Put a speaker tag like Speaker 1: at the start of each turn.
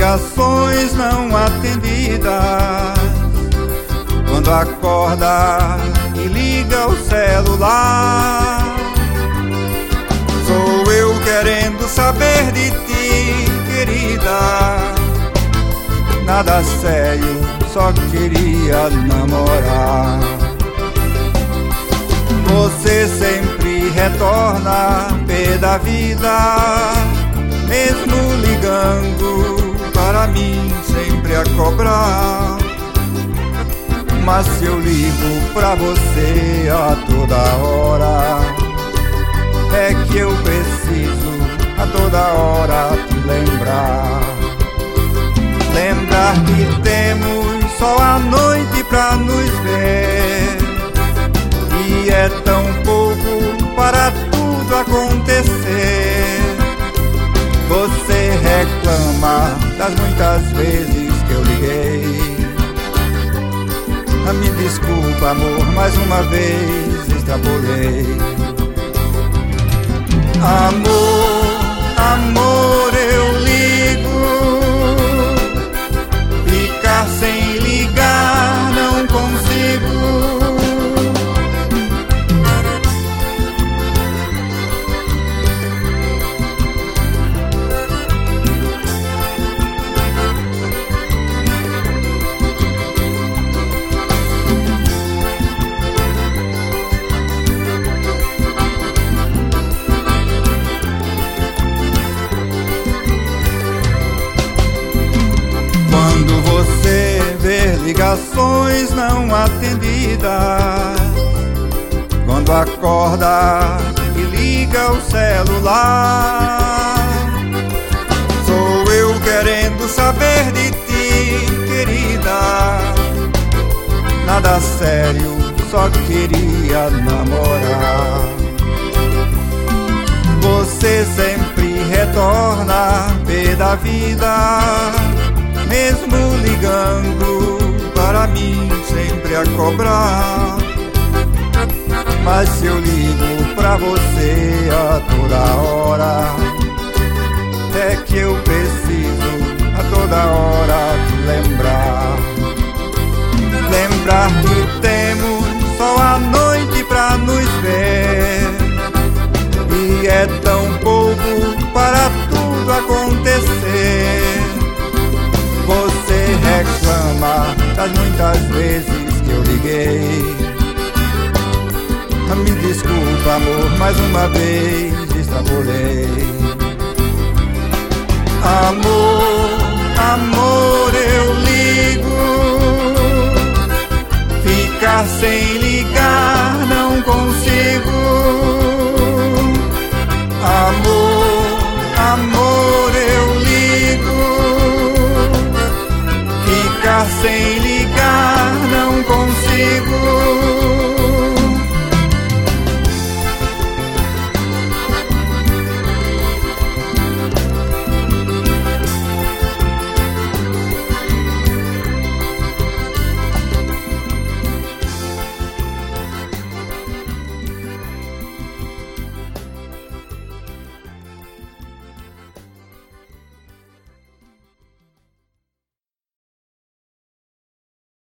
Speaker 1: ligações não atendidas, quando acorda e liga o celular. Sou eu querendo saber de ti, querida. Nada sério, só queria namorar. Você sempre retorna pé da vida, mesmo ligando para mim sempre a cobrar. Mas se eu ligo pra você a toda hora, é que eu preciso a toda hora te lembrar. Lembrar que temos só a noite pra nos ver, e é tão pouco para tudo acontecer. Você reclama das muitas vezes que eu liguei. Me desculpa, amor, mais uma vez extrapolei. Amor, amor, eu ligo. Ficar sem ligar não consigo. Quando você vê ligações não atendidas, quando acorda e liga o celular, sou eu querendo saber de ti, querida. Nada sério, só queria namorar. Você sempre retorna pé da vida, mesmo ligando para mim sempre a cobrar. Mas se eu ligo pra você a toda hora, é que eu preciso a toda hora te lembrar. Lembrar que temos só a noite pra nos ver, e é tão pouco para tudo acontecer. Você reclama das muitas vezes que eu liguei. Me desculpa, amor, mais uma vez extrapolei. Amor, amor, eu ligo. Ficar sem ligar não consigo. Amor, amor, eu ligo. Ficar sem ligar não consigo.